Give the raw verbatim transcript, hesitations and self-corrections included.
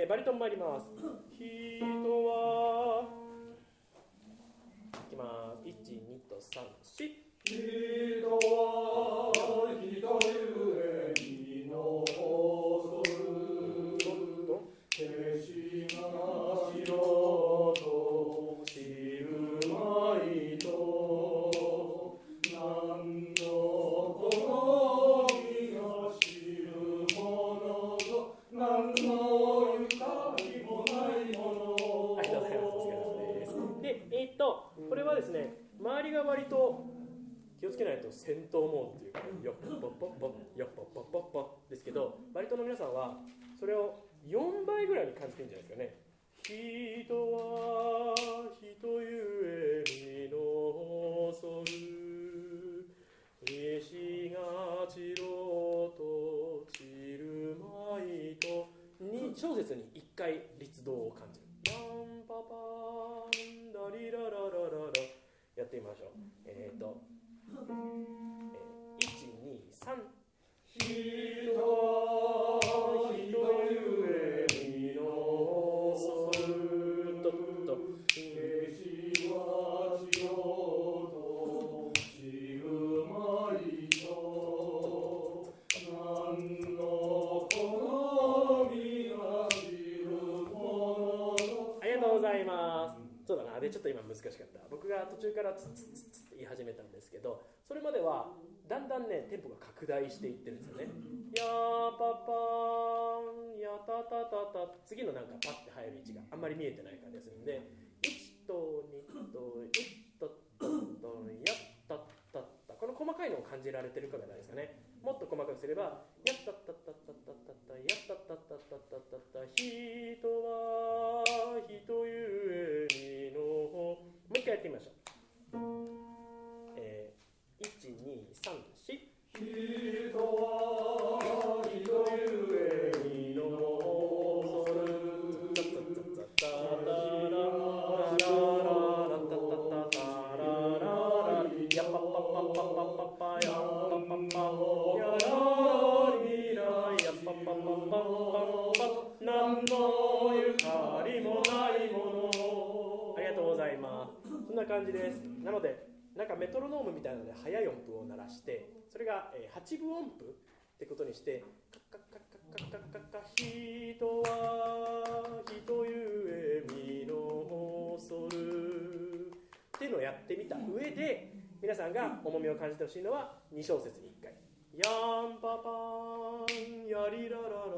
ー、バリトン参ります。人はいきます。いち、にとさん、よん。 人は人ゆえ身の恐る決しがしろと知るまいと何の好みが知るものと何のゆかりもないもの。 ありがとうございます。お疲れ様です。で、えー、っとこれはですね、周りが割と気をつけないと戦闘モードというか、よっぽっぽっぽっぽよっぽっぽっぽっぽですけど、バリ島の皆さんはそれをよんばいぐらいに感じてるんじゃないですかね。人は人ゆえ身の恐る石が散ろうと散るまいとに小節にいっかい律動を感じる。ランパパンダリラララララやってみましょう。えっ、ー、と、えー、いち、に、さん。 人は人ゆえ身の恐るとっと決しはしろと知るまいと何の好みが知るもの。 ありがとうございます。そうだな。で、ちょっと今難しかった。僕が途中からツッツッツッツッって言い始めたんですけど、それまではだんだんね、テンポが拡大していってるんですよね。やーパパーン、やたたたた。次のなんかパッて入る位置があんまり見えてない感じがするんで、いちとにといちとととやったったった。この細かいのを感じられてるかがないですかね。もっと細かくすれば、やったったったったったったった、やったったったったったったった。人は人ゆえにの。もう一回やってみましょう。えー、いち、に、さん、よん。 人は人ゆえ身の恐るタタタタタララララタタタタラララやパパパパパパパやパパパやらりらやパパパパパパ何のゆかりもないもの。ありがとうございます。そんな感じです。なのでなんかメトロノームみたいなので速い音符を鳴らして、それがはちぶ音符ってことにして、カッカッカッカッカッカッカッカッ、人は人ゆえ身の恐るっていうのをやってみた上で、皆さんが重みを感じてほしいのはに小節にいっかい。やんぱぱーんやりららら